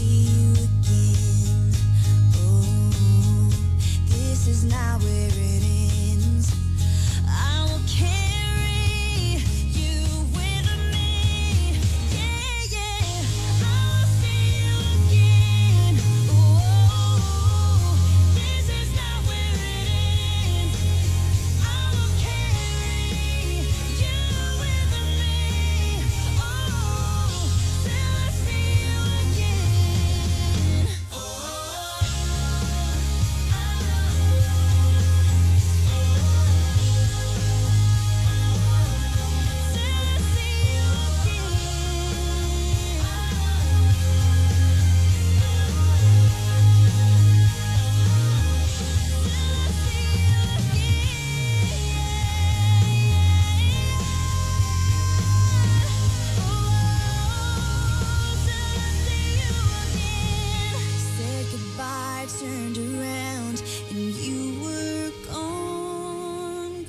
see you again. Oh, this is not where it ends. I will carry you with me. Yeah, yeah. I will see you again. Oh, this is not where it ends. I will carry you with me. Oh, till I see you again. Said goodbye, turned around, and you were gone,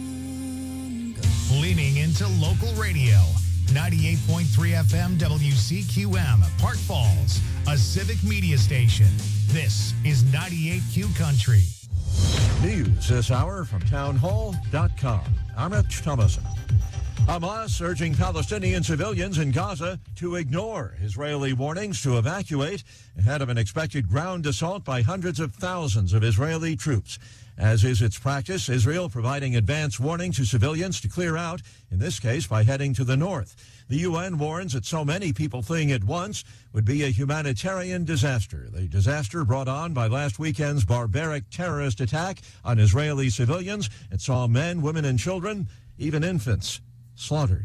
gone, gone. Leaning into local radio. 98.3 FM WCQM, Park Falls, a civic media station. This is 98Q Country. News this hour from townhall.com. I'm Rich Thomason. Hamas urging Palestinian civilians in Gaza to ignore Israeli warnings to evacuate ahead of an expected ground assault by hundreds of thousands of Israeli troops. As is its practice, Israel providing advance warning to civilians to clear out, in this case by heading to the north. The UN warns that so many people fleeing at once would be a humanitarian disaster. The disaster brought on by last weekend's barbaric terrorist attack on Israeli civilians. It saw men, women, and children, even infants, slaughtered.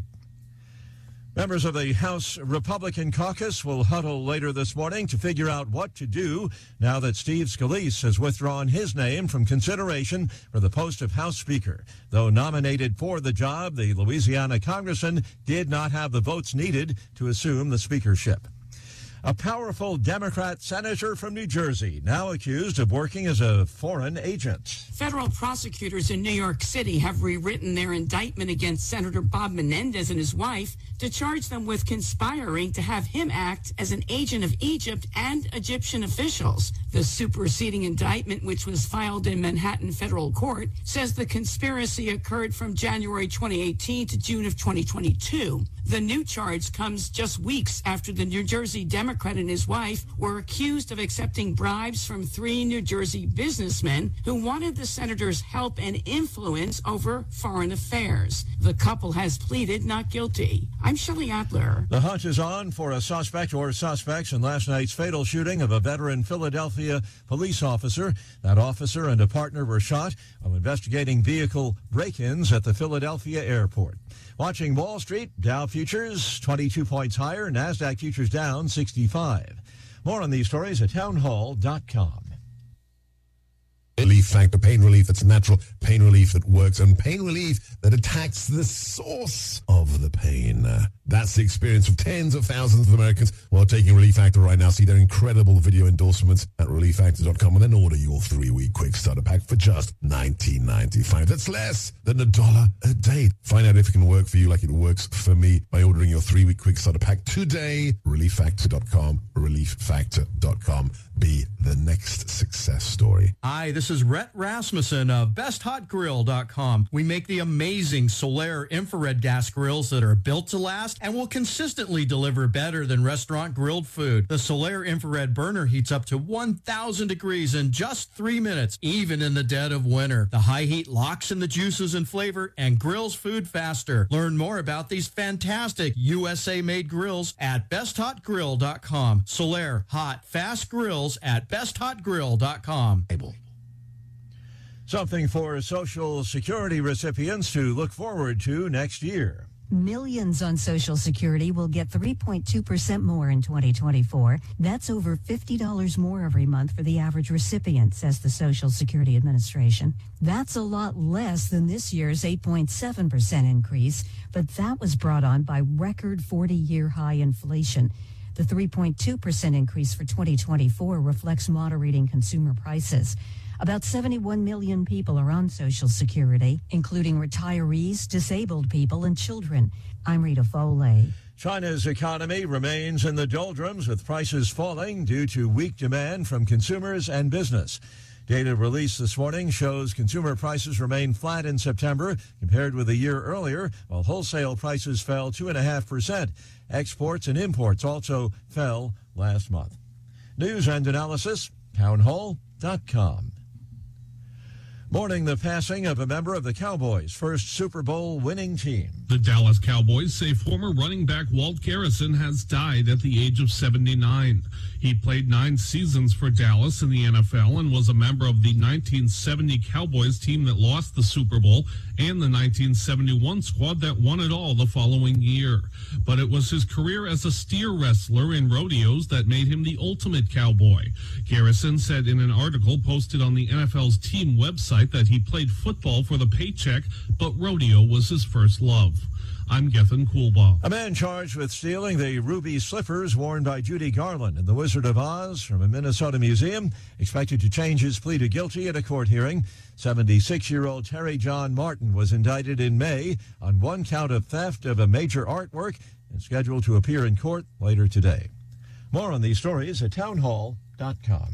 Members of the House Republican caucus will huddle later this morning to figure out what to do now that Steve Scalise has withdrawn his name from consideration for the post of House Speaker. Though nominated for the job, the Louisiana congressman did not have the votes needed to assume the speakership. A powerful Democrat senator from New Jersey, now accused of working as a foreign agent. Federal prosecutors in New York City have rewritten their indictment against Senator Bob Menendez and his wife to charge them with conspiring to have him act as an agent of Egypt and Egyptian officials. The superseding indictment, which was filed in Manhattan federal court, says the conspiracy occurred from January 2018 to June of 2022. The new charge comes just weeks after the New Jersey Democrat and his wife were accused of accepting bribes from 3 New Jersey businessmen who wanted the senator's help and influence over foreign affairs. The couple has pleaded not guilty. I'm Shelley Adler. The hunt is on for a suspect or suspects in last night's fatal shooting of a veteran Philadelphia police officer. That officer and a partner were shot while investigating vehicle break-ins at the Philadelphia airport. Watching Wall Street, Dow futures 22 points higher, NASDAQ futures down 65. More on these stories at townhall.com. Relief Factor, pain relief that's natural, pain relief that works, and pain relief that attacks the source of the pain. That's the experience of tens of thousands of Americans who are taking Relief Factor right now. See their incredible video endorsements at relieffactor.com and then order your 3-week quick starter pack for just $19.95. That's less than $1 a day. Find out if it can work for you like it works for me by ordering your 3-week quick starter pack today. Relieffactor.com, relieffactor.com. Be the next success story. Hi, this is Rhett Rasmussen of BestHotGrill.com. We make the amazing Solaire infrared gas grills that are built to last and will consistently deliver better than restaurant grilled food. The Solaire infrared burner heats up to 1,000 degrees in just 3 minutes, even in the dead of winter. The high heat locks in the juices and flavor and grills food faster. Learn more about these fantastic USA-made grills at BestHotGrill.com. Solaire hot, fast grills at BestHotGrill.com. Something for Social Security recipients to look forward to next year. Millions on Social Security will get 3.2% more in 2024. That's over $50 more every month for the average recipient, says the Social Security Administration. That's a lot less than this year's 8.7% increase, but that was brought on by record 40-year high inflation. The 3.2% increase for 2024 reflects moderating consumer prices. About 71 million people are on Social Security, including retirees, disabled people, and children. I'm Rita Foley. China's economy remains in the doldrums with prices falling due to weak demand from consumers and business. Data released this morning shows consumer prices remain flat in September compared with a year earlier, while wholesale prices fell 2.5%. Exports and imports also fell last month. News and analysis, townhall.com. Mourning the passing of a member of the Cowboys' first Super Bowl winning team. The Dallas Cowboys say former running back Walt Garrison has died at the age of 79. He played 9 seasons for Dallas in the NFL and was a member of the 1970 Cowboys team that lost the Super Bowl and the 1971 squad that won it all the following year. But it was his career as a steer wrestler in rodeos that made him the ultimate cowboy. Garrison said in an article posted on the NFL's team website that he played football for the paycheck, but rodeo was his first love. I'm Gethin Coolbaugh. A man charged with stealing the ruby slippers worn by Judy Garland in The Wizard of Oz from a Minnesota museum expected to change his plea to guilty at a court hearing. 76-year-old Terry John Martin was indicted in May on one count of theft of a major artwork and scheduled to appear in court later today. More on these stories at townhall.com.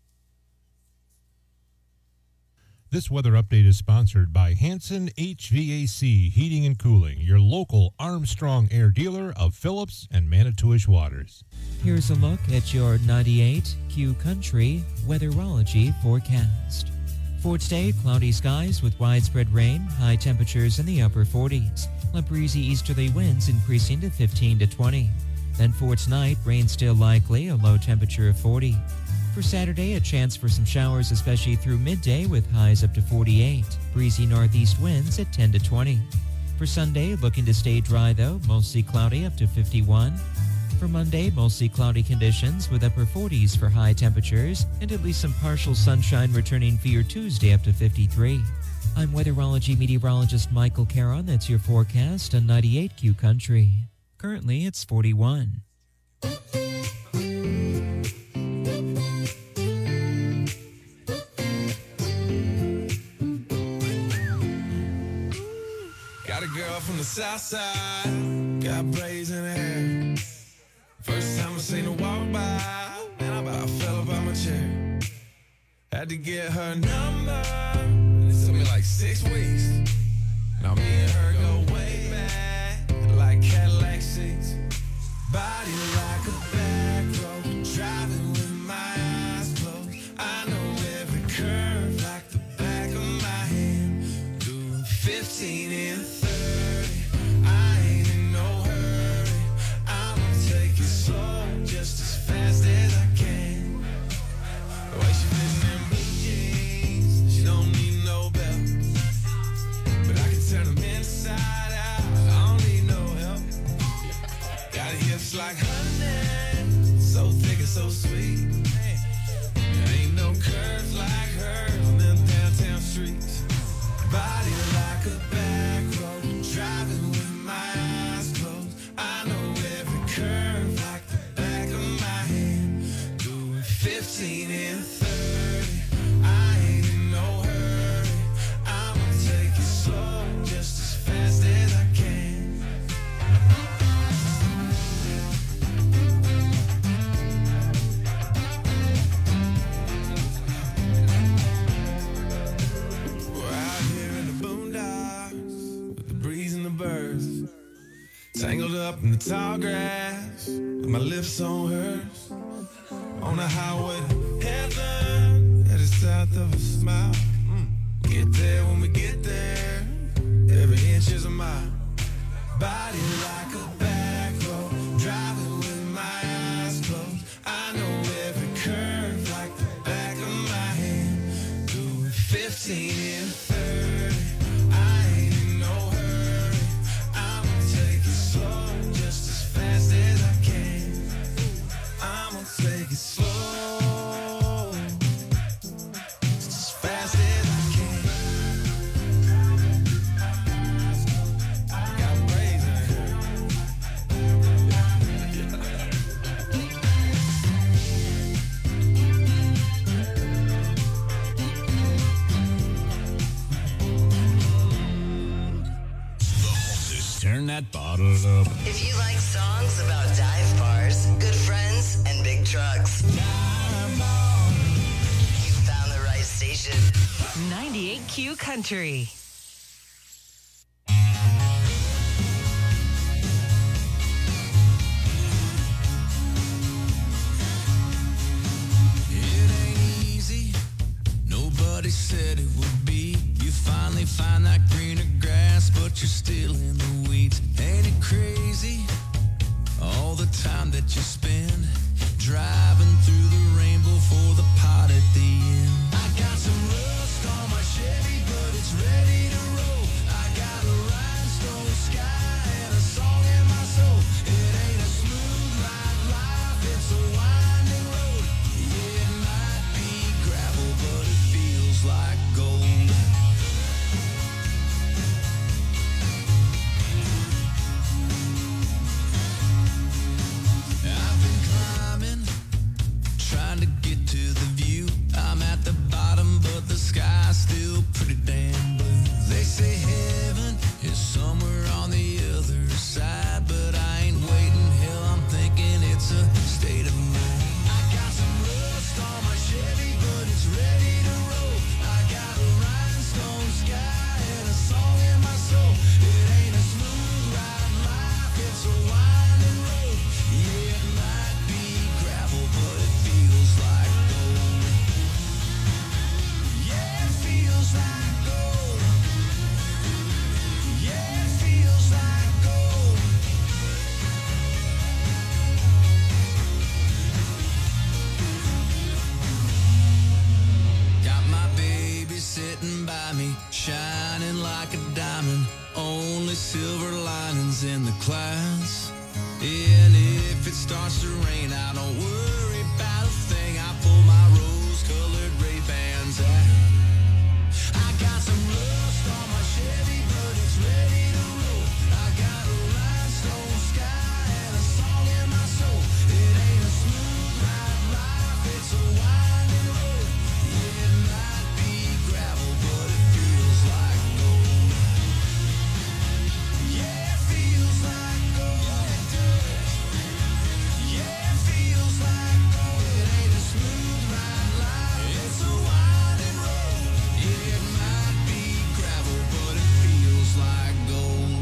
This weather update is sponsored by Hanson HVAC Heating and Cooling, your local Armstrong Air dealer of Phillips and Manitowish Waters. Here's a look at your 98Q Country weatherology forecast. For today, cloudy skies with widespread rain, high temperatures in the upper 40s. A breezy easterly winds increasing to 15 to 20. Then for tonight, rain still likely, a low temperature of 40. For Saturday, a chance for some showers, especially through midday with highs up to 48. Breezy northeast winds at 10 to 20. For Sunday, looking to stay dry though, mostly cloudy up to 51. For Monday, mostly cloudy conditions with upper 40s for high temperatures and at least some partial sunshine returning for your Tuesday up to 53. I'm weatherology meteorologist Michael Caron. That's your forecast on 98Q Country. Currently, it's 41. Got a girl from the south side, got braids in her hair. First time I seen her walk by, man, I about fell up out my chair. Had to get her number, it took me like 6 weeks. Now me and her go way back, like Cadillac seats. Body like a back road, driving with my eyes closed. I know every curve like the back of my hand. Doing 15 and 30, I ain't in no hurry. I'ma take it slow, just as fast as I can. The way she fits in blue jeans, she don't need no belt. But I can turn them inside out, I don't need no help. Got hips like honey, so thick and so sweet. There ain't no curves like hers on them downtown streets. Body like a back road, driving with my eyes closed. I know every curve like the back of my hand. Doing 15 and 30, I ain't in no hurry. I'ma take it slow, just as fast as I can. We're out here in the boondocks with the breeze and the birds, tangled up in the tall grass with my lips on hers. On the highway to heaven, headed south of a smile. Get there when we get there, every inch is a mile. Body like a back road, driving with my eyes closed. I know every curve like the back of my hand. Doing 15 and 30, I ain't in no hurry. I'ma take it slow, just as fast as I can. I'ma take it slow, just as fast as I can. Got braids in her hair. Turn that bottle up. If you like songs about dive bars, good friends, and big trucks, you found the right station. 98Q Country. It ain't easy. Nobody said it would be. You finally find that greener grass, but you're still in the weeds. Ain't it crazy? All the time that you spend driving through the rainbow for the pot at the end. I got some rust on my Chevy, but it's ready to roll. I got a rhinestone sky and a song in my soul. It ain't a smooth ride life, it's a winding road. Yeah, it might be gravel, but it feels like gold. I've been climbing, trying to get to the view. I'm at the bottom, but the sky's still pretty damn blue. They say heaven is somewhere on the other side, but I ain't waiting. Hell, I'm thinking it's a state of mind. I got some rust on my Chevy, but it's ready to roll. I got a rhinestone sky and a song in my soul. It ain't a smooth ride life, it's a winding road. Yeah, it might be gravel, but it feels like gold. Yeah, it feels like gold. Yeah, it feels like gold. Got my baby sitting by me, shining like a diamond. Only silver linings in the clouds. And if it starts to rain, I don't worry about a thing. I pull my rose-colored Ray-Bans out. I got some rust on my Chevy, but it's ready to roll. I got a rhinestone sky and a song in my soul. It ain't a smooth ride life, it's a winding road. Yeah, it might be gravel, but it feels like gold. Yeah, it feels like gold. Yeah, it feels like gold. It ain't a smooth ride life, it's a winding road. Yeah, it might be gravel, but it feels like gold.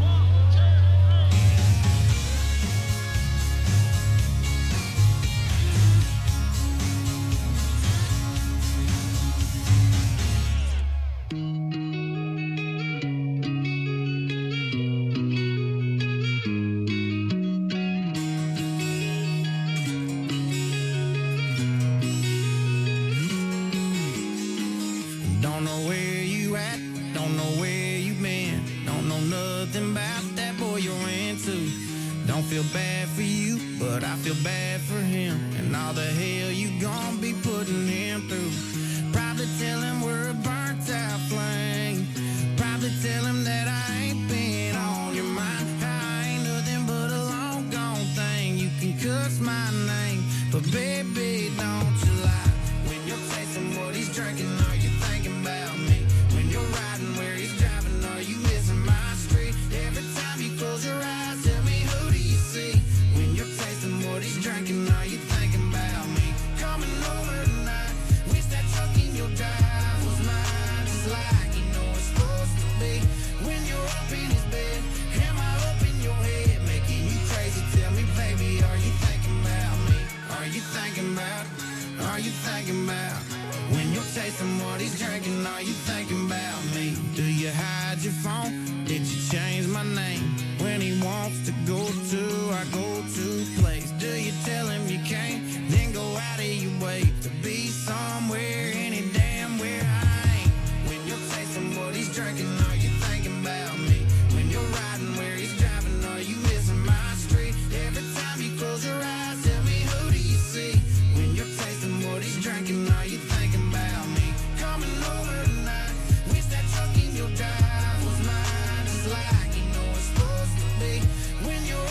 Don't know where you at, don't know where you been, don't know nothing about that boy you're into. Don't feel bad for you, but I feel bad for him, and all the hell you gon' be putting him through. Probably tell him we're a burnt out flame, probably tell him that I ain't been on your mind. I ain't nothing but a long gone thing, you can cuss my name, but baby don't you lie. When you're tasting what he's drinking, are you thinking about me? When you're riding where he's driving, are you missing my street? Every time you close your eyes, tell me who do you see? When you're tasting what he's drinking, are you thinking about me? Coming over tonight, wish that truck in your drive was mine, just like you know it's supposed to be. When you're up in his bed, am I up in your head, making you crazy? Tell me, baby, are you thinking about me? Are you thinking about? Are you thinking about? When you're tasting what he's drinking, are you thinking about me? Do you hide your phone? Did you change my name? When he wants to go to our go-to place, do you tell him you can't? Then go out of your way to be somewhere, any damn where I ain't. When you're tasting what he's drinking, are you thinking about me? When you're riding where he's driving, are you missing my street? Every time you close your eyes, tell me who do you see? When you're tasting what he's drinking, are you thinking about me? Coming over tonight, wish that truck in your drive was mine, just like you know it's supposed to be. When you're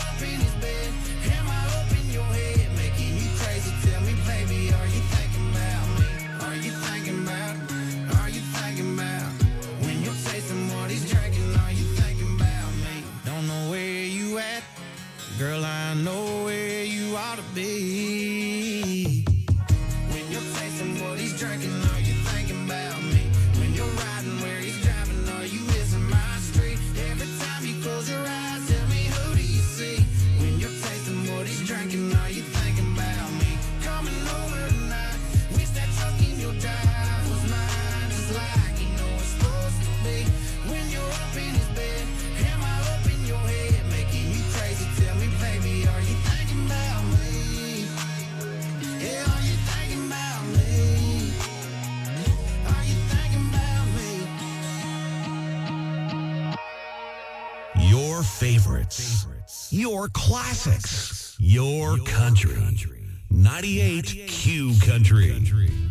Girl, I know where you ought to be. When you're tasting what he's drinking, are you thinking about me? When you're riding where he's driving, are you missing my street? Every time you close your eyes, tell me, who do you see? When you're tasting what he's drinking, are you thinking about me? Coming over tonight, wish that truck in your drive was mine, just like you know it's supposed to be. When you're up in his bed, am I up in your head, making you crazy? Tell me, baby, are you thinking about me? Yeah, are you thinking about me? Are you thinking about me? Your favorites. Your classics. Your country. 98 Q Country.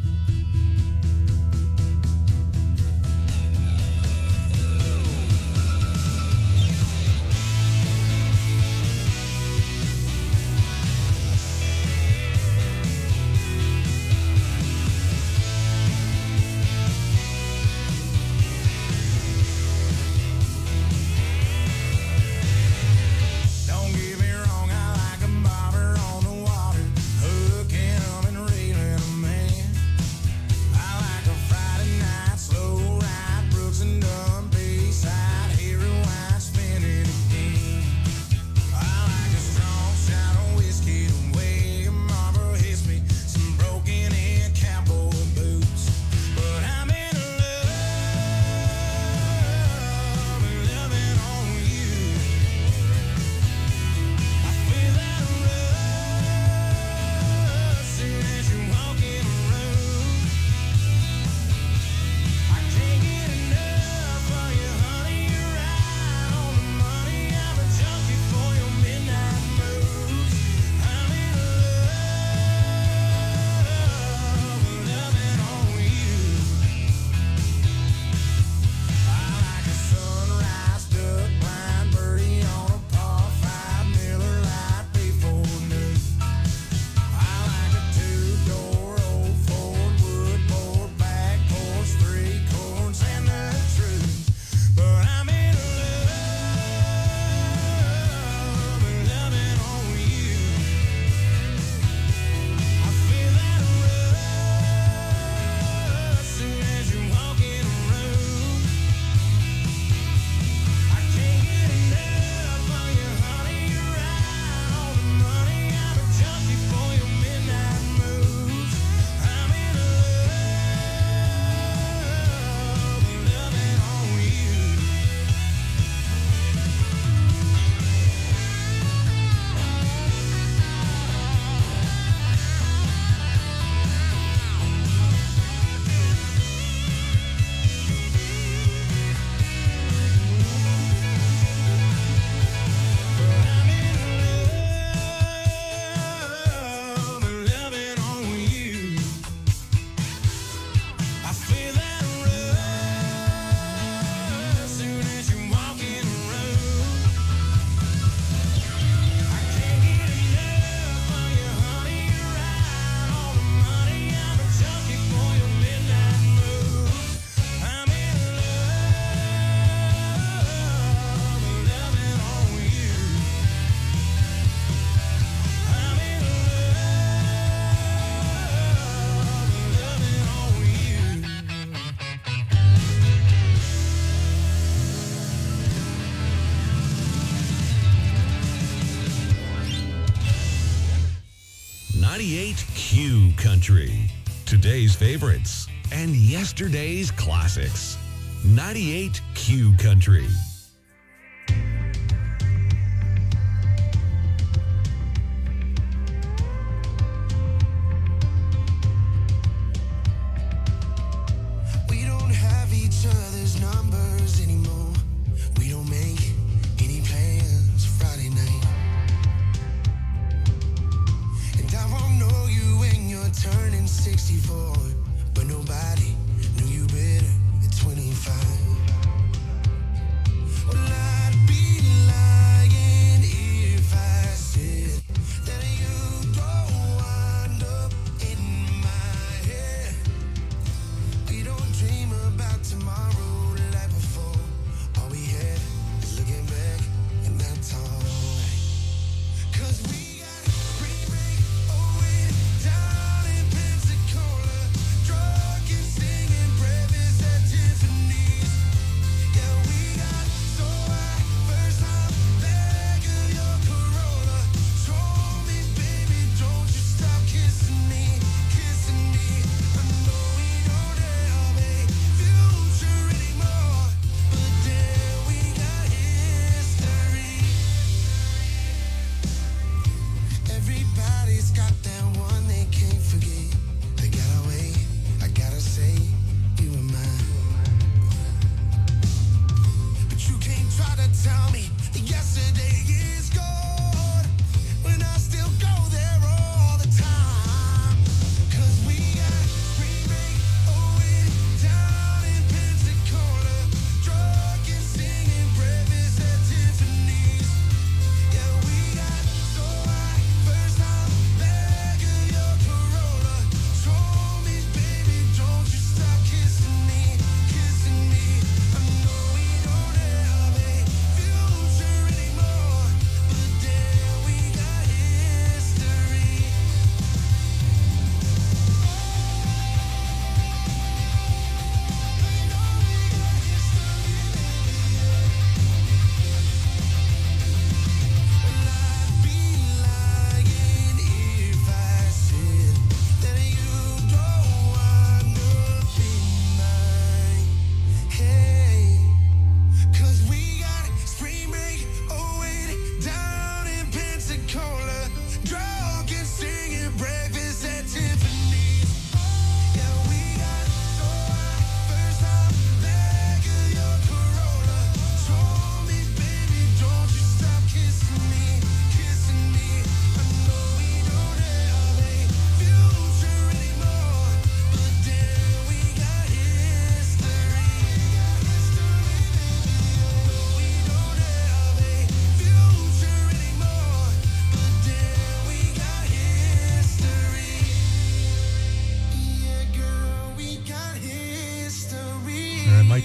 Don't get me wrong, I like a bobber on the water, hooking 'em and reeling 'em in. I like a Friday night slow ride, Brooks and Dunn, Bayside, hear rewind, spin it again. I like a strong shot of whiskey, the way Marlboro hits me, some broken in cowboy boots. But I'm in love, loving on you. I feel that rush soon as you walk in the room. I can't get enough of you, honey. You're right on the money. I'm a junkie for your midnight moves. I'm in love, loving on you. I like a sunrise, duck blind, birdie on a par 5, Miller Lite before noon. I like a 2-door old Ford, wood board, back porch, 3 corns, and the truth. But I'm in love, loving on you. I feel that rush soon as you walk in the room. I can't get enough of you, honey. You're right on the money. I'm a junkie for your midnight moves. I'm in love, loving on you. I'm in love, loving on you. I feel that rush soon as you walk in the room. I can't get enough of you, honey. You're right on the money. I'm a junkie for your midnight moves. I'm in love, loving on you. I'm in love, loving on you. 98 Q Country. Today's favorites and yesterday's classics. 98 Q Country. We don't have each other's numbers anymore. We don't make any plans Friday night. And I won't know you when you're turning 64, but nobody knew you better at 25.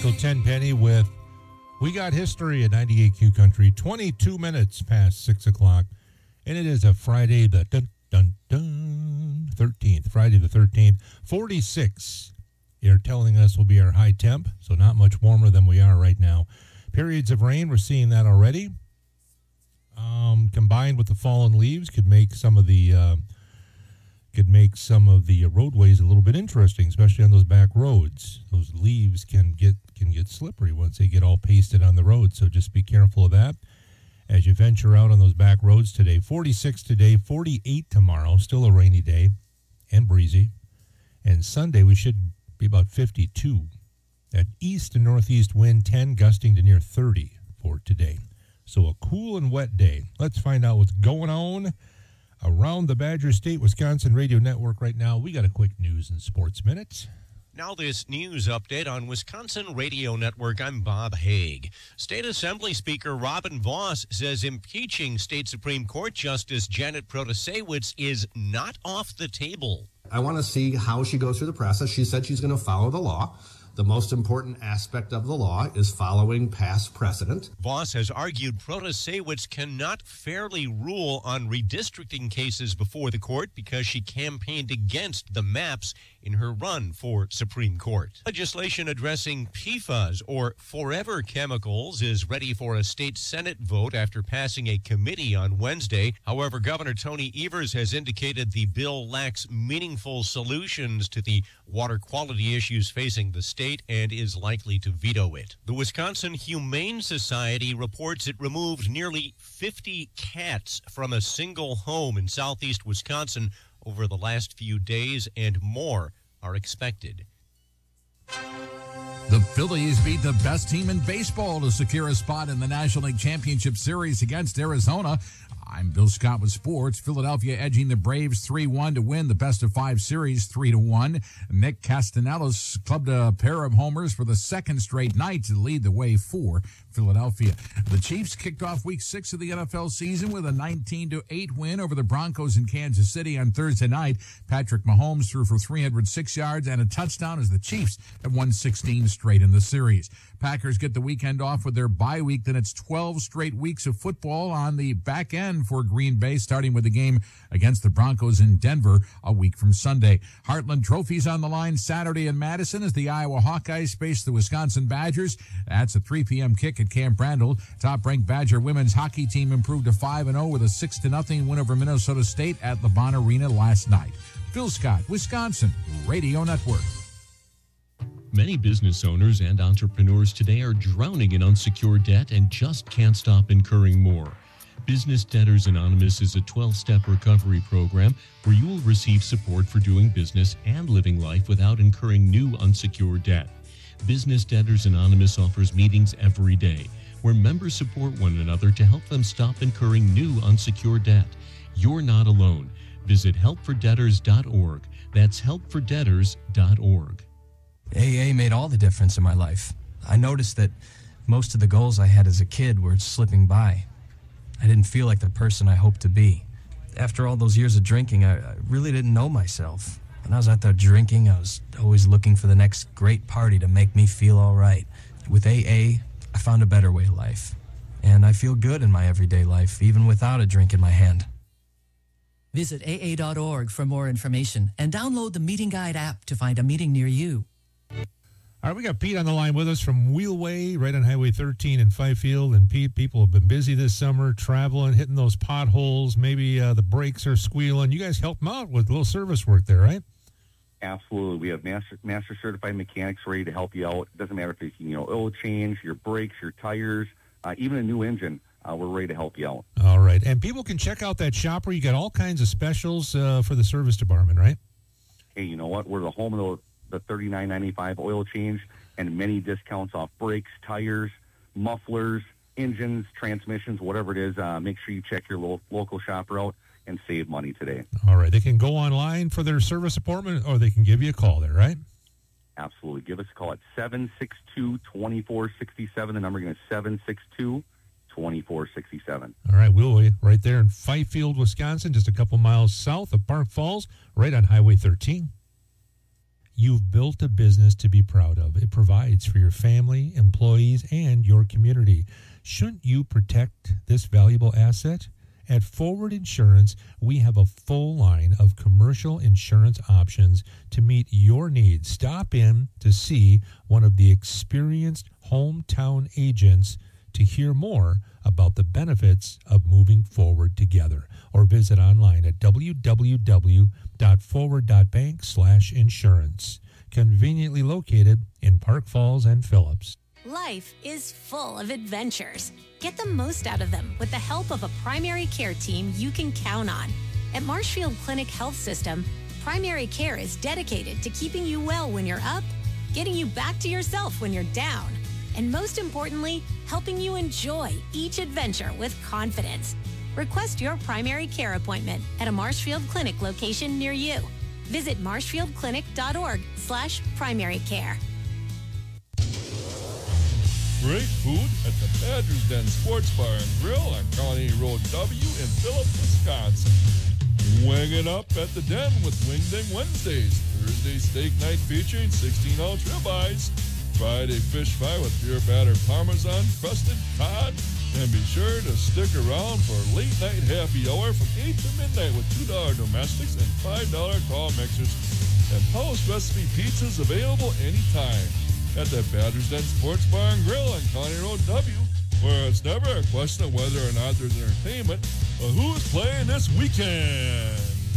Michael Tenpenny with We Got History at 98Q Country, 22 minutes past 6 o'clock. And it is a Friday the 13th, Friday the 13th, 46. They're telling us will be our high temp, so not much warmer than we are right now. Periods of rain, we're seeing that already. Combined with the fallen leaves could make some of the roadways a little bit interesting, especially on those back roads. Those leaves can get slippery once they get all pasted on the road, so just be careful of that as you venture out on those back roads today. 46 today, 48 tomorrow, still a rainy day and breezy. And Sunday we should be about 52. That east and northeast wind 10 gusting to near 30 for today. So a cool and wet day. Let's find out what's going on around the Badger State Wisconsin Radio Network right now. We got a quick news and sports minute. Now this news update on Wisconsin Radio Network. I'm Bob Haig. State Assembly Speaker Robin Vos says impeaching State Supreme Court Justice Janet Protasewicz is not off the table. I want to see how she goes through the process. She said she's going to follow the law. The most important aspect of the law is following past precedent. Vos has argued Protasewicz cannot fairly rule on redistricting cases before the court because she campaigned against the maps in her run for Supreme Court. Legislation addressing PFAS, or forever chemicals, is ready for a state Senate vote after passing a committee on Wednesday. However, Governor Tony Evers has indicated the bill lacks meaningful solutions to the water quality issues facing the state and is likely to veto it. The Wisconsin Humane Society reports it removed nearly 50 cats from a single home in southeast Wisconsin over the last few days, and more are expected. The Phillies beat the best team in baseball to secure a spot in the National League Championship Series against Arizona. I'm Bill Scott with sports. Philadelphia edging the Braves 3-1 to win the best-of-5 series 3-1. Nick Castellanos clubbed a pair of homers for the second straight night to lead the way for Philadelphia. The Chiefs kicked off Week 6 of the NFL season with a 19-8 win over the Broncos in Kansas City on Thursday night. Patrick Mahomes threw for 306 yards and a touchdown as the Chiefs have won 16 straight in the series. Packers get the weekend off with their bye week. Then it's 12 straight weeks of football on the back end for Green Bay, starting with the game against the Broncos in Denver a week from Sunday. Heartland Trophies on the line Saturday in Madison as the Iowa Hawkeyes face the Wisconsin Badgers. That's a 3 p.m. kick at Camp Randall. Top-ranked Badger women's hockey team improved to 5-0 with a 6-0 win over Minnesota State at LeBron Arena last night. Phil Scott, Wisconsin Radio Network. Many business owners and entrepreneurs today are drowning in unsecured debt and just can't stop incurring more. Business Debtors Anonymous is a 12-step recovery program where you will receive support for doing business and living life without incurring new unsecured debt. Business Debtors Anonymous offers meetings every day where members support one another to help them stop incurring new unsecured debt. You're not alone. Visit helpfordebtors.org. That's helpfordebtors.org. AA made all the difference in my life. I noticed that most of the goals I had as a kid were slipping by. I didn't feel like the person I hoped to be. After all those years of drinking, I really didn't know myself. When I was out there drinking, I was always looking for the next great party to make me feel all right. With AA, I found a better way of life. And I feel good in my everyday life, even without a drink in my hand. Visit AA.org for more information and download the Meeting Guide app to find a meeting near you. All right, we got Pete on the line with us from Wheelway, right on Highway 13 in Fifield. And Pete, people have been busy this summer, traveling, hitting those potholes. Maybe the brakes are squealing. You guys help them out with a little service work there, right? Absolutely. We have master certified mechanics ready to help you out. It doesn't matter if it's, oil change, your brakes, your tires, even a new engine. We're ready to help you out. All right. And people can check out that shop where you got all kinds of specials for the service department, right? Hey, you know what? We're the home of the $39.95 oil change and many discounts off brakes, tires, mufflers, engines, transmissions, whatever it is. Make sure you check your local shopper out and save money today. All right. They can go online for their service appointment, or they can give you a call there, right? Absolutely. Give us a call at 762-2467. The number again is 762-2467. All right. We'll right there in Fifield, Wisconsin, just a couple miles south of Park Falls, right on Highway 13. You've built a business to be proud of. It provides for your family, employees, and your community. Shouldn't you protect this valuable asset? At Forward Insurance, we have a full line of commercial insurance options to meet your needs. Stop in to see one of the experienced hometown agents to hear more about the benefits of moving forward together, or visit online at www.forward.bank/insurance. Conveniently located in Park Falls and Phillips. Life is full of adventures. Get the most out of them with the help of a primary care team you can count on. At Marshfield Clinic Health System, primary care is dedicated to keeping you well when you're up, getting you back to yourself when you're down, and most importantly, helping you enjoy each adventure with confidence. Request your primary care appointment at a Marshfield Clinic location near you. Visit marshfieldclinic.org/primary care. Great food at the Badger's Den Sports Bar and Grill on Colony Road W in Phillips, Wisconsin. Wing it up at the Den with Wing Ding Wednesdays. Thursday steak night featuring 16-ounce ribeyes. Friday fish fry with beer batter parmesan, crusted cod. And be sure to stick around for late night happy hour from 8 to midnight with $2 domestics and $5 tall mixers. And post recipe pizzas available anytime at the Badger's Den Sports Bar and Grill on County Road W, where it's never a question of whether or not there's entertainment, but who's playing this weekend.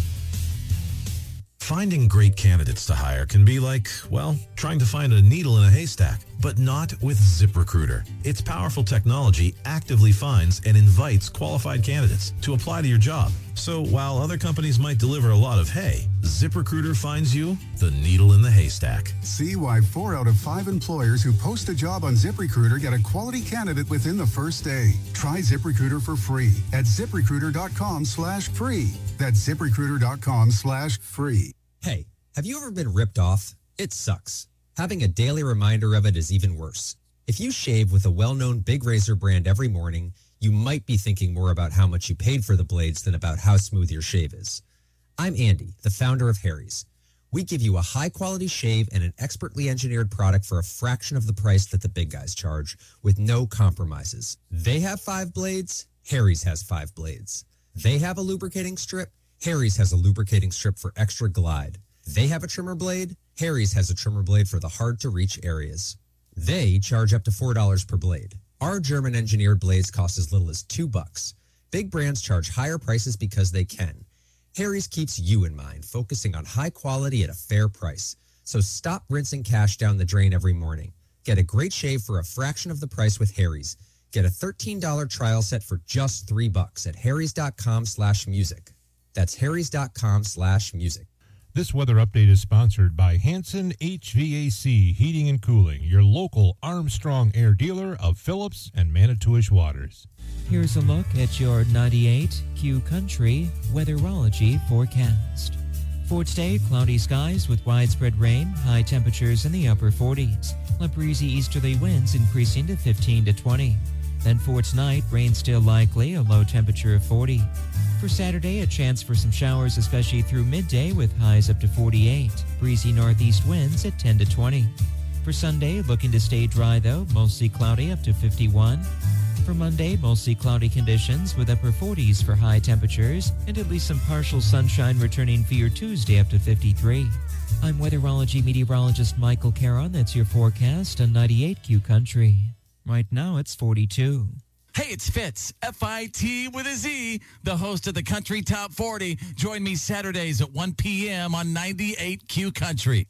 Finding great candidates to hire can be like, well, trying to find a needle in a haystack, but not with ZipRecruiter. Its powerful technology actively finds and invites qualified candidates to apply to your job. So while other companies might deliver a lot of hay, ZipRecruiter finds you the needle in the haystack. See why 4 out of 5 employers who post a job on ZipRecruiter get a quality candidate within the first day. Try ZipRecruiter for free at ZipRecruiter.com/free. That's ZipRecruiter.com/free. Hey, have you ever been ripped off? It sucks. Having a daily reminder of it is even worse. If you shave with a well-known big razor brand every morning, you might be thinking more about how much you paid for the blades than about how smooth your shave is. I'm Andy, the founder of Harry's. We give you a high-quality shave and an expertly engineered product for a fraction of the price that the big guys charge, with no compromises. They have 5 blades, Harry's has 5 blades. They have a lubricating strip, Harry's has a lubricating strip for extra glide. They have a trimmer blade, Harry's has a trimmer blade for the hard-to-reach areas. They charge up to $4 per blade. Our German-engineered blades cost as little as $2. Big brands charge higher prices because they can. Harry's keeps you in mind, focusing on high quality at a fair price. So stop rinsing cash down the drain every morning. Get a great shave for a fraction of the price with Harry's. Get a $13 trial set for just $3 at harrys.com/music. That's harrys.com/music. This weather update is sponsored by Hanson HVAC Heating and Cooling, your local Armstrong Air dealer of Phillips and Manitowish Waters. Here's a look at your 98Q Country weatherology forecast. For today, cloudy skies with widespread rain, high temperatures in the upper 40s. A breezy easterly winds increasing to 15 to 20. Then for tonight, rain still likely, a low temperature of 40. For Saturday, a chance for some showers, especially through midday with highs up to 48. Breezy northeast winds at 10 to 20. For Sunday, looking to stay dry though, mostly cloudy up to 51. For Monday, mostly cloudy conditions with upper 40s for high temperatures and at least some partial sunshine returning for your Tuesday up to 53. I'm weatherology meteorologist Michael Caron. That's your forecast on 98Q Country. Right now, it's 42. Hey, it's Fitz, F-I-T with a Z, the host of the Country Top 40. Join me Saturdays at 1 p.m. on 98Q Country.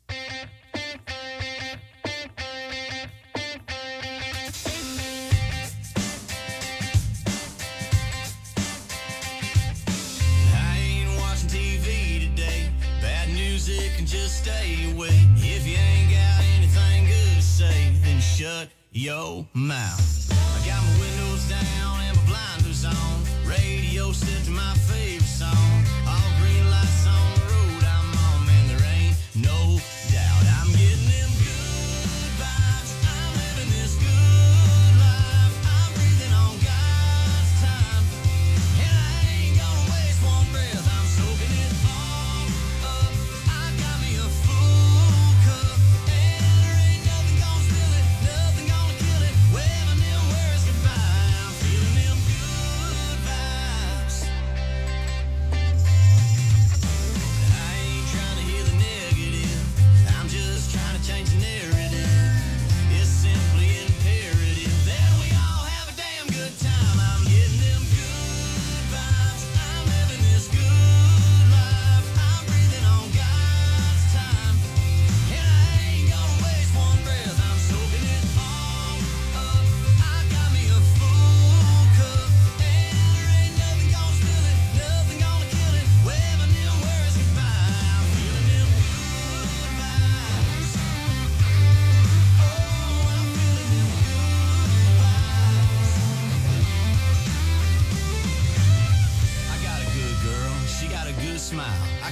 I ain't watching TV today. Bad music can just stay away. If you ain't got anything good to say, then shut your mouth. I got my windows down and my blinders on. Radio set to my favorite song. All green lights on the road I'm on, man, there ain't no doubt. I'm getting them good vibes. I'm living this good life. I'm breathing on God's time. And I ain't gonna waste one breath. I'm soaking it all up. I got me a full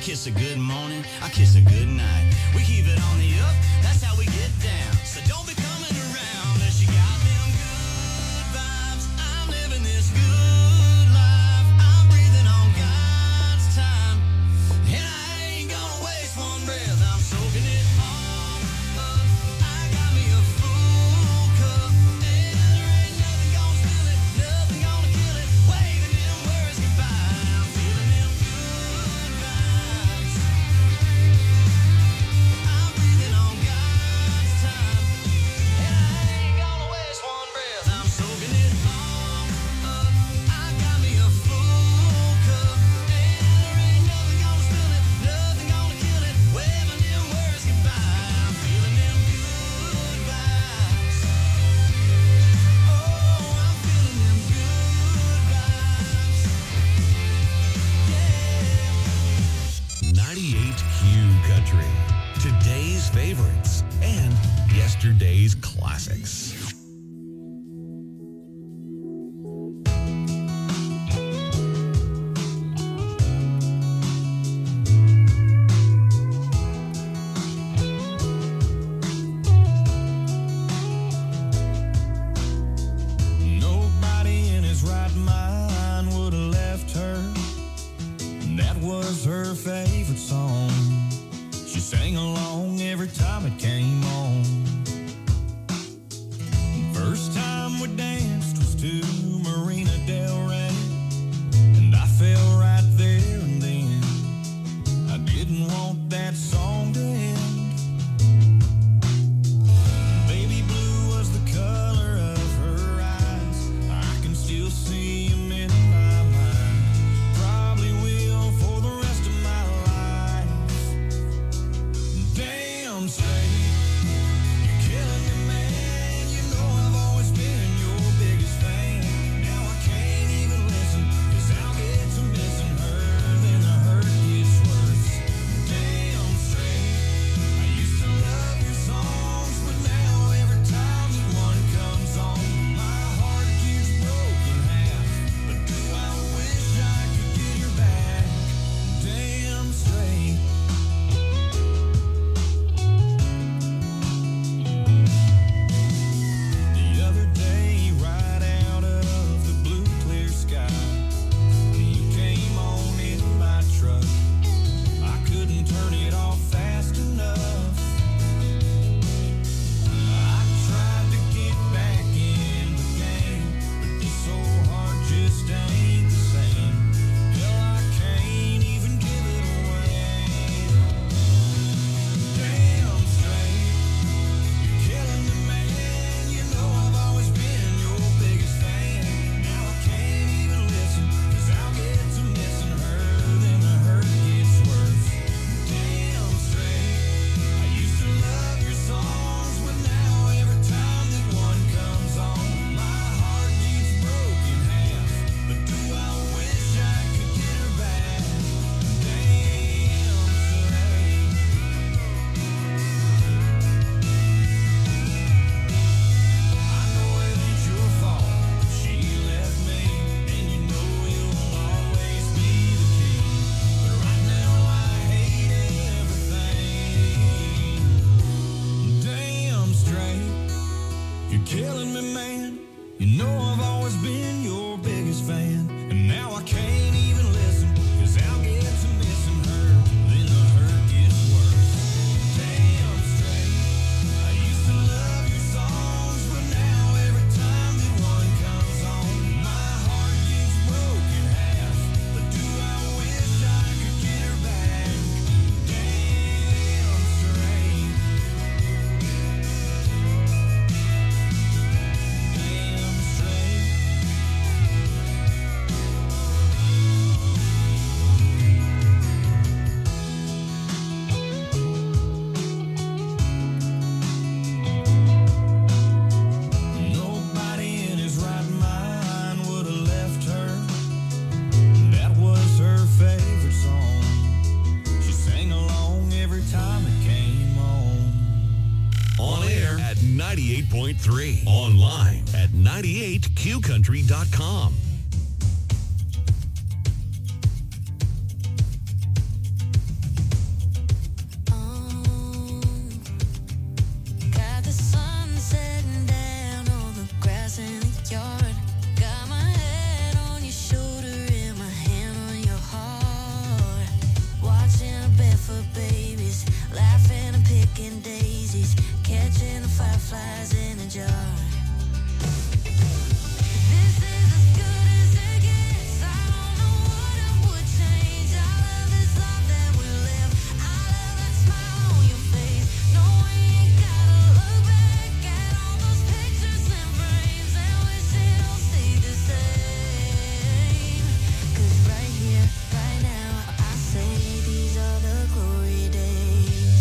kiss a good morning, I kiss a good night. We keep it on the up, that's how we get down. So don't be coming around unless you got them good vibes. I'm living this good life. I'm breathing on God's time. And I ain't gonna waste one breath. I'm soaking it all up. I got me a full cup. And there ain't nothing gonna spill it, nothing gonna kill it. Waving them words goodbye. I'm feeling them good vibes. I'm breathing on God's time. And I ain't gonna waste one breath. I'm soaking it all up. I got me a full cup. And there ain't nothing gonna spill it, nothing gonna kill it. Waving them words goodbye. I'm feeling them good vibes. Oh, I'm feeling them good vibes. 98Q Country. Today's favorites and yesterday's classics. Nobody in his right mind would have left her. And that was her favorite song. She sang along every time it came on. First time we danced was to Marina Del Rey. And I fell right there and then. I didn't want that song to end. Baby blue was the color of her eyes. I can still see him in my mind. Probably will for the rest of my life. Damn straight, you're killing me, man. You know I've always been your biggest fan. Now I can't even listen, 'cause I'll get to missing her, then the hurt gets worse. Damn straight, I used to love your songs, but now every time that one comes on, my heart keeps broken half. But do I wish I could get her back? Damn straight. The other day, right out of the blue clear sky, you came on in my truck. I couldn't turn it off fast enough. I tried to get back in the game, but this old heart just ain't the same. Hell, I can't even give it away. Damn straight, you're killing me, man. You know I've always been your biggest fan. Now I can't even listen, 'cause I'll get to missing her, then the hurt gets worse. Damn straight, I used to love your songs, but now every time that one comes on, my heart keeps broken half. But do I wish I could get her back? Damn straight. I know it ain't your fault she left me, and you know you'll always be the king. But right now I hate everything. Damn straight, you're killing me, man. You know I've always been your biggest fan, and now I can't even listen, 'cause I'll get to missing her, then the hurt gets worse. Damn straight, I used to love your songs, but now every time that one comes on, my heart keeps broken half. But do I wish I could get her back? Damn straight. Damn straight. Nobody in his right mind would have left her. That was her favorite song. She sang along every time it came on. On air at 98.3. Online at 98qcountry.com. picking daisies, catching the fireflies in a jar. This is as good as it gets. I don't know what I would change. I love this life that we live. I love that smile on your face. No, we ain't gotta look back at all those pictures and frames and wish it all stayed the same. 'Cause right here, right now, I say these are the glory days.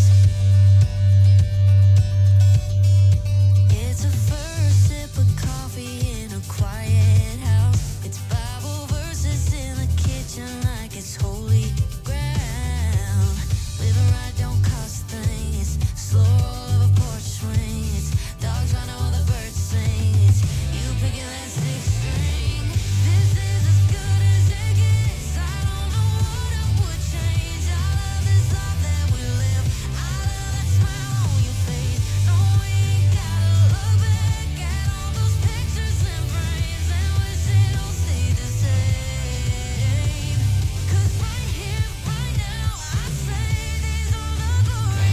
It's a first sip of coffee in a quiet house. It's Bible verses in the kitchen like it's holy ground. Living right don't cost a thing. It's slow roll of a porch swing. It's dogs running while the birds sing. It's you picking that sixth string. This is as good as it gets. I don't know what I would change. I love this life that we live. I love that smile on your face. No, we ain't gotta look back at all those pictures and frames and wish it all stayed the same. 'Cause right here, right now, I say these are the glory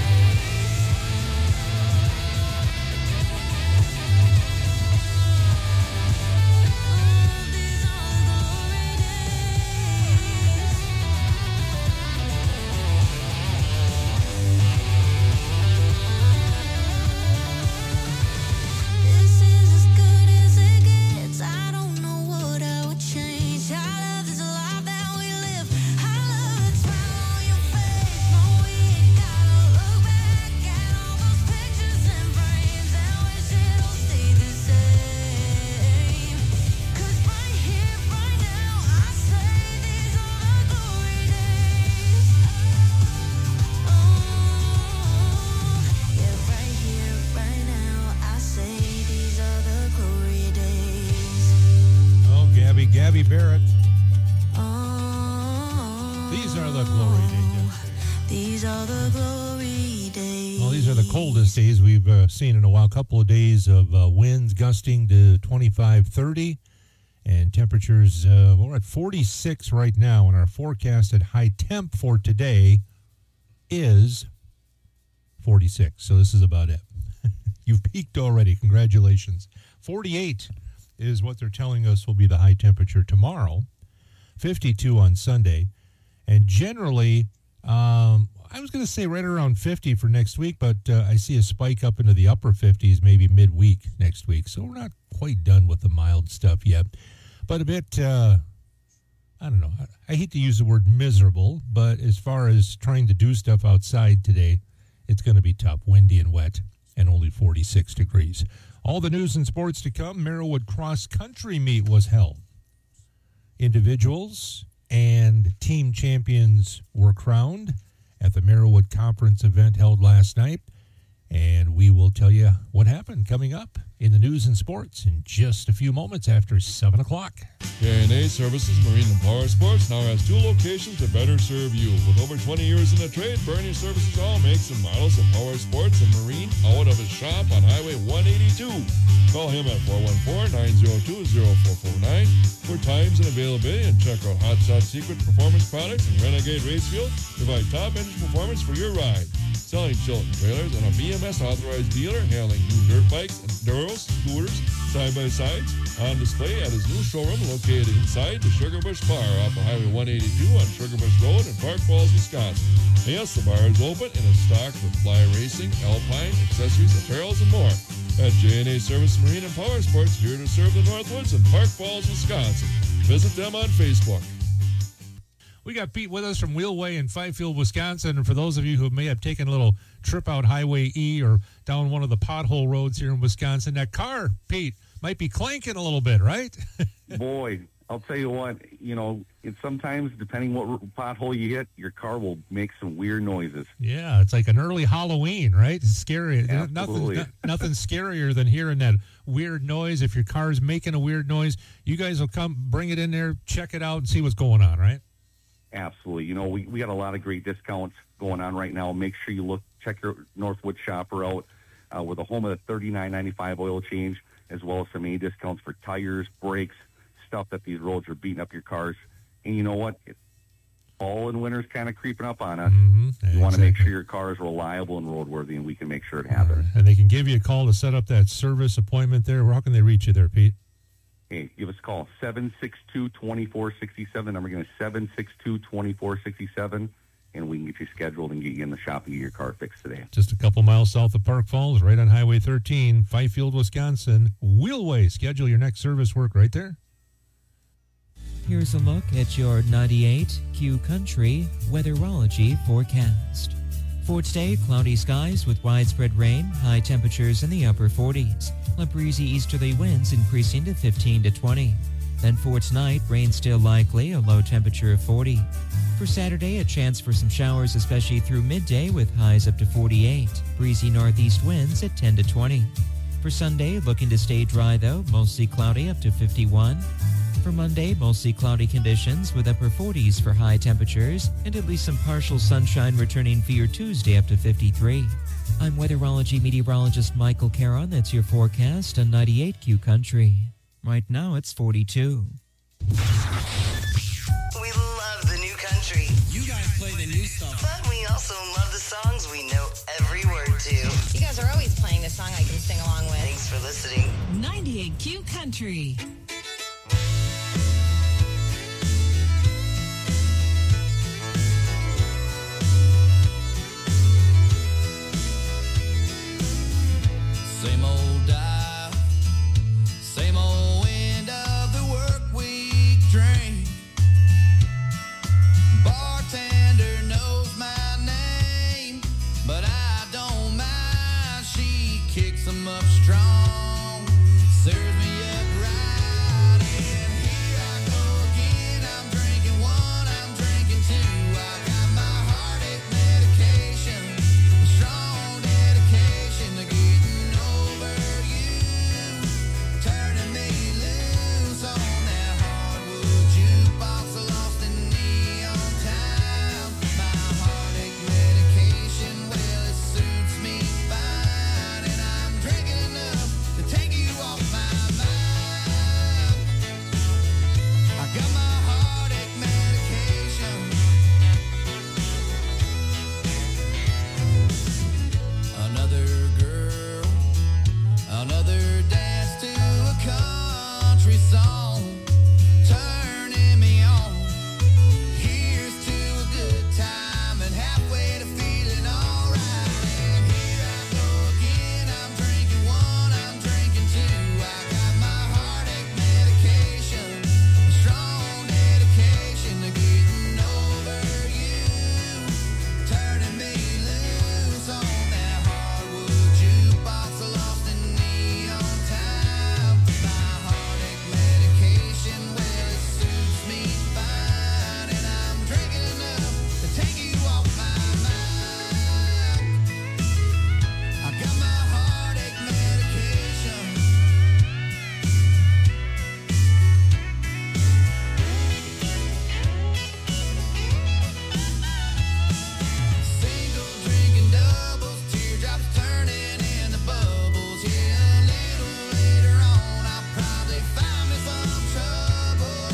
This is as good as it gets. I don't know what I would change. I love this life that we live. I love that smile on your face. No, we ain't gotta look back at all those pictures and frames and wish it all stayed the same. 'Cause right here, right now, I say these are the glory days. Yeah, right here, right now, I say these are the glory days. Oh, Gabby Barrett. These are the glory days. These are the glory days. Well, these are the coldest days we've seen in a while. A couple of days of winds gusting to 25, 30, and temperatures, we're at 46 right now, and our forecasted high temp for today is 46. So this is about it. You've peaked already. Congratulations. 48 is what they're telling us will be the high temperature tomorrow. 52 on Sunday. And generally, I was going to say right around 50 for next week, but I see a spike up into the upper 50s maybe midweek next week. So we're not quite done with the mild stuff yet. But a bit, I don't know. I hate to use the word miserable, but as far as trying to do stuff outside today, it's going to be tough, windy and wet, and only 46 degrees. All the news and sports to come. Merrillwood Cross Country Meet was held. Individuals and team champions were crowned at the Merrillwood Conference event held last night. And we will tell you what happened coming up in the news and sports in just a few moments after 7 o'clock. K&A Services Marine and Power Sports now has 2 locations to better serve you. With over 20 years in the trade, Bernie Services all makes and models of power sports and marine out of his shop on Highway 182. Call him at 414-902-0449 for times and availability, and check out Hot Shot Secret Performance Products and Renegade Racefield. Provide top engine performance for your ride. Selling Chilton trailers and a BMS authorized dealer, handling new dirt bikes, enduros, scooters, side-by-sides, on display at his new showroom located inside the Sugarbush Bar off of Highway 182 on Sugarbush Road in Park Falls, Wisconsin. And yes, the bar is open and is stocked with fly racing, alpine, accessories, apparels, and more. At J&A Service Marine and Power Sports, here to serve the Northwoods in Park Falls, Wisconsin. Visit them on Facebook. We got Pete with us from Wheelway in Fifield, Wisconsin. And for those of you who may have taken a little trip out Highway E or down one of the pothole roads here in Wisconsin, that car, Pete, might be clanking a little bit, right? Boy, I'll tell you what, it's sometimes, depending what pothole you hit, your car will make some weird noises. Yeah, it's like an early Halloween, right? It's scary. Absolutely. Nothing scarier than hearing that weird noise. If your car's making a weird noise, you guys will come, bring it in there, check it out, and see what's going on, right? Absolutely. We got a lot of great discounts going on right now. Make sure you check your Northwood shopper out. We're the home of the $39.95 oil change, as well as some discounts for tires, brakes, stuff that these roads are beating up your cars. And you know what? fall and winter's kind of creeping up on us. Mm-hmm. You want to make sure your car is reliable and roadworthy, and we can make sure it happens. And they can give you a call to set up that service appointment there. How can they reach you there, Pete? Hey, give us a call, 762-2467. The number again is 762-2467, and we can get you scheduled and get you in the shop and get your car fixed today. Just a couple miles south of Park Falls, right on Highway 13, Fifield, Wisconsin. Wheelway. Schedule your next service work right there. Here's a look at your 98Q Country weatherology forecast. For today, cloudy skies with widespread rain, high temperatures in the upper 40s. A breezy easterly winds increasing to 15 to 20. Then for tonight, rain still likely, a low temperature of 40. For Saturday, a chance for some showers, especially through midday with highs up to 48. Breezy northeast winds at 10 to 20. For Sunday, looking to stay dry though, mostly cloudy up to 51. For Monday, mostly cloudy conditions with upper 40s for high temperatures and at least some partial sunshine returning for your Tuesday up to 53. I'm weatherology meteorologist Michael Caron. That's your forecast on 98Q Country. Right now, it's 42. We love the new country. You guys play the new stuff. But we also love the songs we know every word to. You guys are always playing the song I can sing along with. Thanks for listening. 98Q Country. Same old dial, same old end of the work week drink. Bartender knows my name, but I don't mind. She kicks 'em up strong, serves me up right, and here I go again. I'm drinking one, I'm drinking two. I got my heartache medication, strong dedication to getting over you, turning me loose on that hardwood jukebox, lost in neon town. My heartache medication, well, it suits me fine, and I'm drinking enough to take you off my mind. I got my heartache medication. Another girl, another dance to a country song, turning me on. Here's to a good time and halfway to feeling alright. And here I go again. I'm drinking one, I'm drinking two. I got my heartache medication, a strong dedication to getting over you, turning me loose on that hardwood jukebox, lost in neon town. My heartache medication, well, it suits me fine, and I'm drinking enough to take you off my mind. I got my heartache medication. Single drinking doubles, teardrops turning into bubbles. Yeah, a little later on, I'll probably find me some trouble.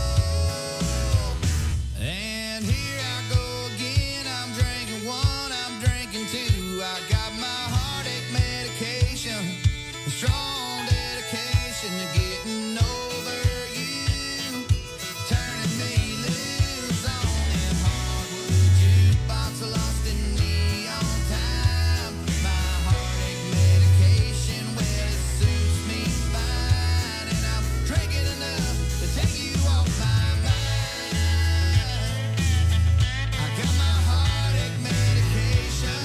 And here I go again. I'm drinking one, I'm drinking two. I got my heartache medication, a strong dedication to getting over you, turning me loose on that hardwood jukebox, lost in neon time. My heartache medication, well, it suits me fine, and I'm drinking enough to take you off my mind. I got my heartache medication,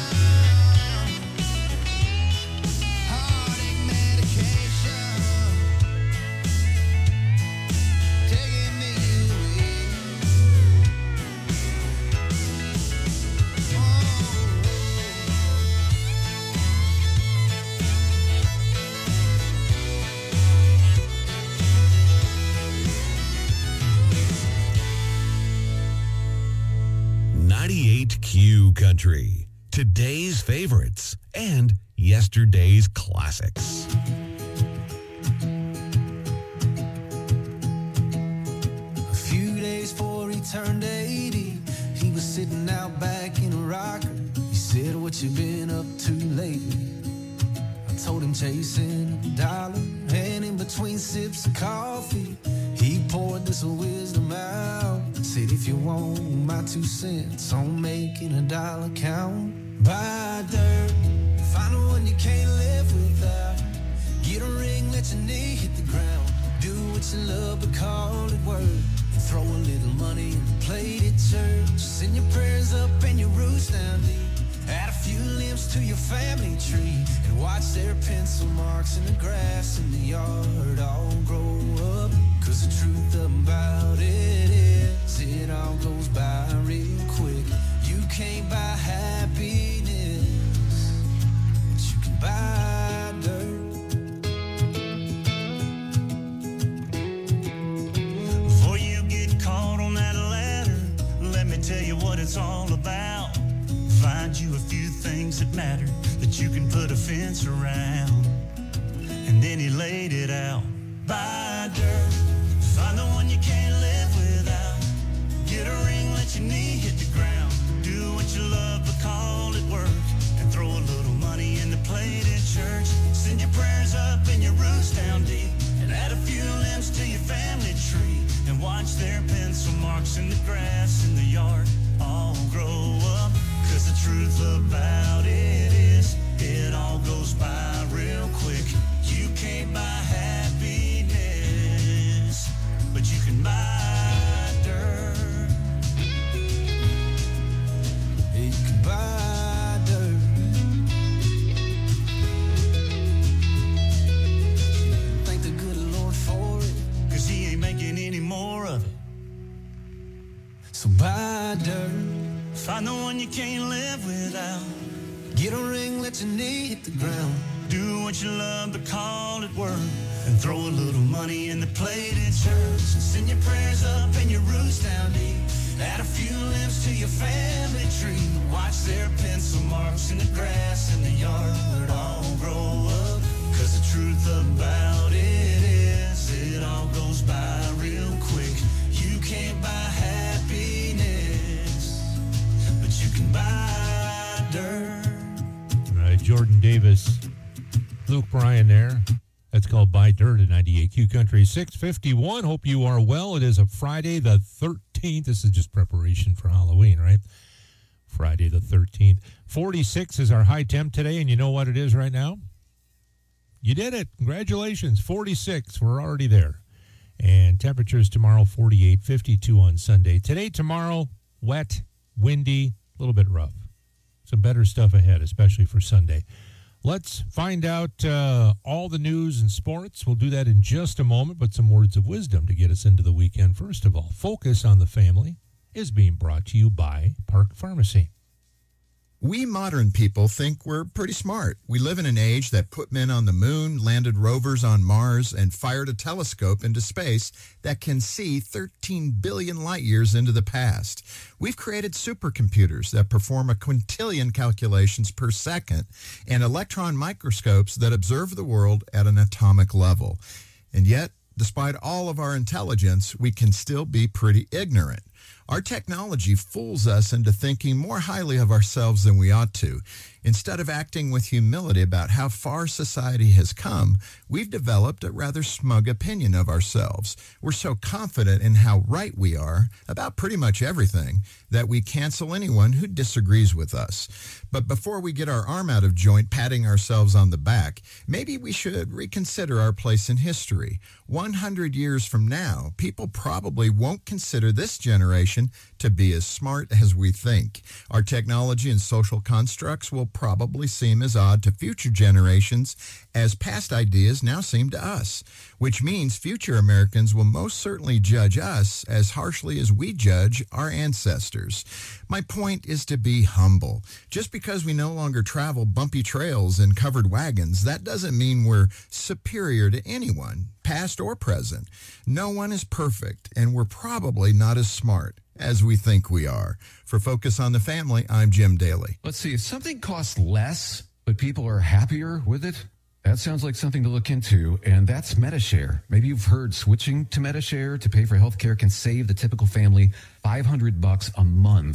heartache medication, taking me away. .98Q Country. Today's favorites and yesterday's classics. A few days before he turned 80, sitting out back in a rocker. He said, what you been up to lately? I told him chasing a dollar, and in between sips of coffee, he poured this wisdom out. Said, if you want my 2 cents on making a dollar count, buy dirt, find the one you can't live without. Get a ring, let your knee hit the ground. Do what you love, but call it work. And throw a little money in the plate at church. Send your prayers up and your roots down deep. Add a few limbs to your family tree. And watch their pencil marks in the grass in the yard all grow up. Cause the truth about it is, it all goes by real quick. You can't buy happiness, but you can buy dirt. Before you get caught on that ladder, let me tell you what it's all about. Find you a few things that matter, that you can put a fence around. And then he laid it out. Buy dirt, find the one you can't live without. Get a ring, let your knee hit the ground. Do what you love, but call it work. And throw a little money in the plate at church. Send your prayers up and your roots down deep. And add a few limbs to your family tree. And watch their pencil marks in the grass in the yard all grow up. Cause the truth about it is, it all goes by real quick. You can't buy happiness, but you can buy dirt. You can buy dirt. Thank the good Lord for it, cause he ain't making any more of it. So buy dirt. Find the one you can't live without. Get a ring, let your knee hit the ground. Do what you love, but call it work. And throw a little money in the plate at church. Send your prayers up and your roots down deep. Add a few limbs to your family tree. Watch their pencil marks in the grass in the yard all grow up. Cause the truth about it is, it all goes by real quick. You can't buy happiness, but you can buy dirt. All right, Jordan Davis, Luke Bryan there. That's called Buy Dirt at 98Q Country 651. Hope you are well. It is a Friday the 13th. This is just preparation for Halloween, right? Friday the 13th. 46 is our high temp today, and you know what it is right now? You did it. Congratulations. 46. We're already there. And temperatures tomorrow, 48, 52 on Sunday. Today, tomorrow, wet, windy, a little bit rough. Some better stuff ahead, especially for Sunday. Let's find out all the news and sports. We'll do that in just a moment, but some words of wisdom to get us into the weekend. First of all, Focus on the Family is being brought to you by Park Pharmacy. We modern people think we're pretty smart. We live in an age that put men on the moon, landed rovers on Mars, and fired a telescope into space that can see 13 billion light years into the past. We've created supercomputers that perform a quintillion calculations per second and electron microscopes that observe the world at an atomic level. And yet, despite all of our intelligence, we can still be pretty ignorant. Our technology fools us into thinking more highly of ourselves than we ought to. Instead of acting with humility about how far society has come, we've developed a rather smug opinion of ourselves. We're so confident in how right we are about pretty much everything that we cancel anyone who disagrees with us. But before we get our arm out of joint patting ourselves on the back, maybe we should reconsider our place in history. 100 years from now, people probably won't consider this generation to be as smart as we think. Our technology and social constructs will probably seem as odd to future generations as past ideas now seem to us, which means future Americans will most certainly judge us as harshly as we judge our ancestors. My point is to be humble. Just because we no longer travel bumpy trails in covered wagons, that doesn't mean we're superior to anyone, past or present. No one is perfect, and we're probably not as smart as we think we are. For Focus on the Family, I'm Jim Daly. Let's see, if something costs less, but people are happier with it, that sounds like something to look into, and that's MediShare. Maybe you've heard switching to MediShare to pay for health care can save the typical family $500 a month.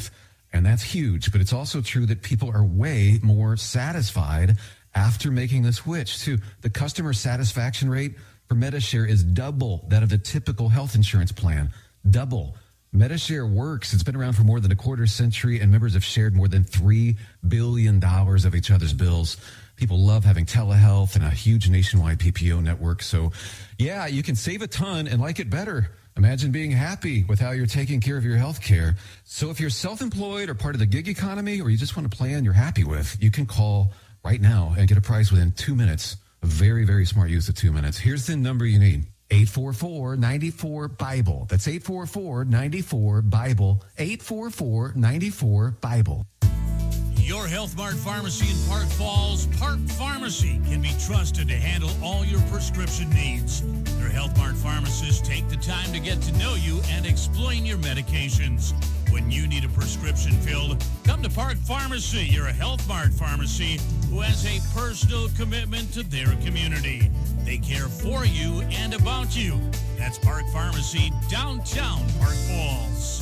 And that's huge, but it's also true that people are way more satisfied after making the switch, too. The customer satisfaction rate for Medishare is double that of the typical health insurance plan. Double. Medishare works. It's been around for more than a quarter century, and members have shared more than $3 billion of each other's bills. People love having telehealth and a huge nationwide PPO network. So, yeah, you can save a ton and like it better. Imagine being happy with how you're taking care of your health care. So if you're self-employed or part of the gig economy, or you just want a plan you're happy with, you can call right now and get a price within 2 minutes. A very, very smart use of 2 minutes. Here's the number you need. 844-94-BIBLE. That's 844-94-BIBLE. 844-94-BIBLE. Your Health Mart Pharmacy in Park Falls, Park Pharmacy, can be trusted to handle all your prescription needs. Their Health Mart pharmacists take the time to get to know you and explain your medications. When you need a prescription filled, come to Park Pharmacy, your Health Mart pharmacy, who has a personal commitment to their community. They care for you and about you. That's Park Pharmacy, downtown Park Falls.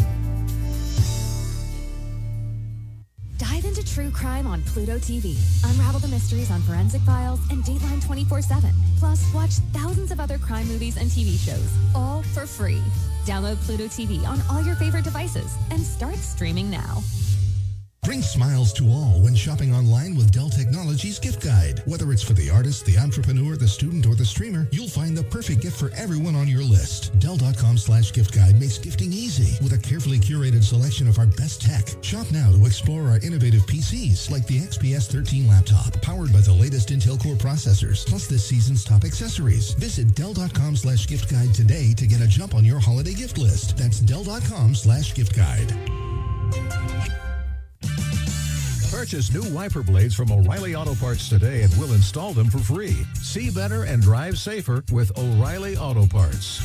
Dive into true crime on Pluto TV. Unravel the mysteries on Forensic Files and Dateline 24/7. Plus, watch thousands of other crime movies and TV shows, all for free. Download Pluto TV on all your favorite devices and start streaming now. Bring smiles to all when shopping online with Dell Technologies Gift Guide. Whether it's for the artist, the entrepreneur, the student, or the streamer, you'll find the perfect gift for everyone on your list. Dell.com/gift guide makes gifting easy with a carefully curated selection of our best tech. Shop now to explore our innovative PCs like the XPS 13 laptop, powered by the latest Intel Core processors, plus this season's top accessories. Visit Dell.com/gift guide today to get a jump on your holiday gift list. That's Dell.com/gift guide. Purchase new wiper blades from O'Reilly Auto Parts today and we'll install them for free. See better and drive safer with O'Reilly Auto Parts.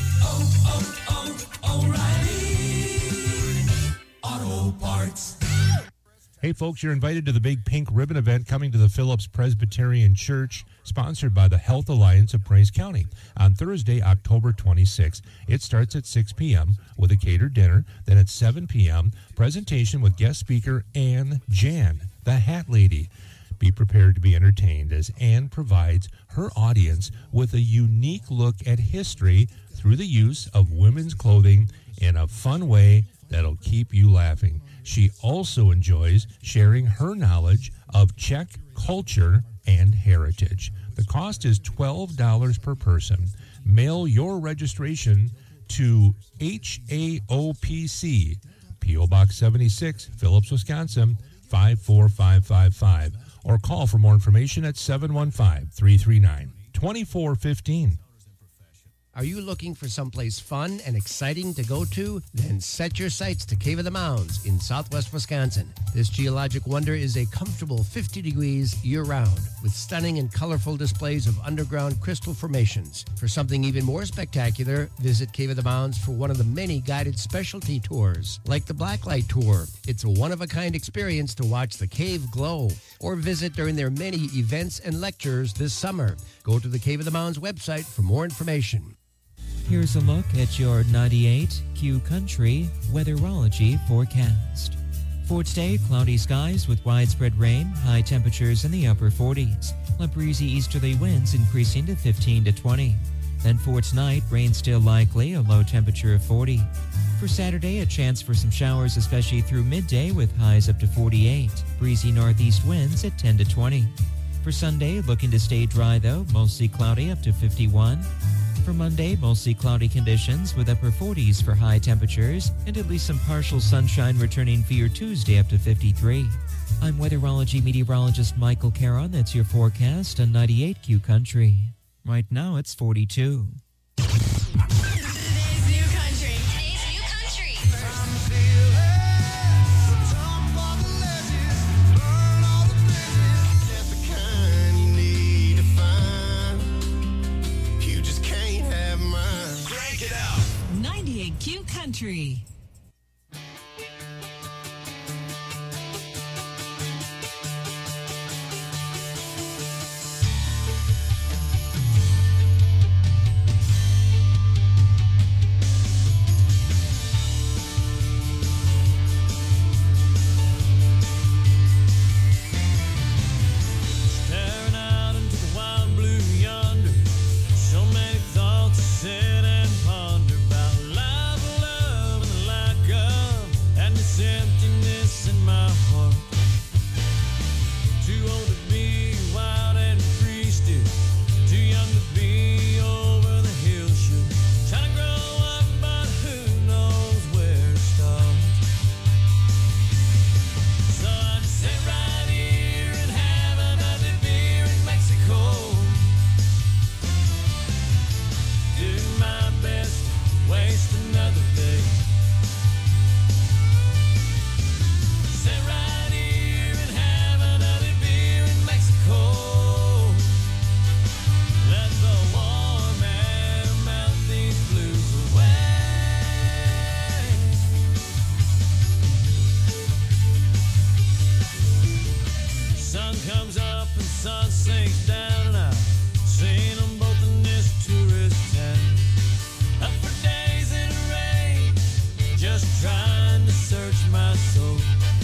O'Reilly Auto Parts. Hey, folks, you're invited to the big pink ribbon event coming to the Phillips Presbyterian Church, sponsored by the Health Alliance of Price County, on Thursday, October 26th. It starts at 6 p.m. with a catered dinner. Then at 7 p.m., presentation with guest speaker Ann Jan, the Hat Lady. Be prepared to be entertained as Ann provides her audience with a unique look at history through the use of women's clothing in a fun way that'll keep you laughing. She also enjoys sharing her knowledge of Czech culture and heritage. The cost is $12 per person. Mail your registration to HAOPC, P.O. Box 76, Phillips, Wisconsin, 54555, or call for more information at 715-339-2415. Are you looking for someplace fun and exciting to go to? Then set your sights to Cave of the Mounds in southwest Wisconsin. This geologic wonder is a comfortable 50 degrees year-round with stunning and colorful displays of underground crystal formations. For something even more spectacular, visit Cave of the Mounds for one of the many guided specialty tours, like the Blacklight Tour. It's a one-of-a-kind experience to watch the cave glow, or visit during their many events and lectures this summer. Go to the Cave of the Mounds website for more information. Here's a look at your 98Q Country weatherology forecast. For today, cloudy skies with widespread rain, high temperatures in the upper 40s. Breezy easterly winds increasing to 15 to 20. Then for tonight, rain still likely, a low temperature of 40. For Saturday, a chance for some showers, especially through midday with highs up to 48. Breezy northeast winds at 10 to 20. For Sunday, looking to stay dry though, mostly cloudy up to 51. For Monday, mostly cloudy conditions with upper 40s for high temperatures and at least some partial sunshine returning for your Tuesday up to 53. I'm weatherology meteorologist Michael Caron. That's your forecast on 98Q Country. Right now, it's 42. Today's new country. Today's new country. Crank it out. 98Q Country. trying to search my soul.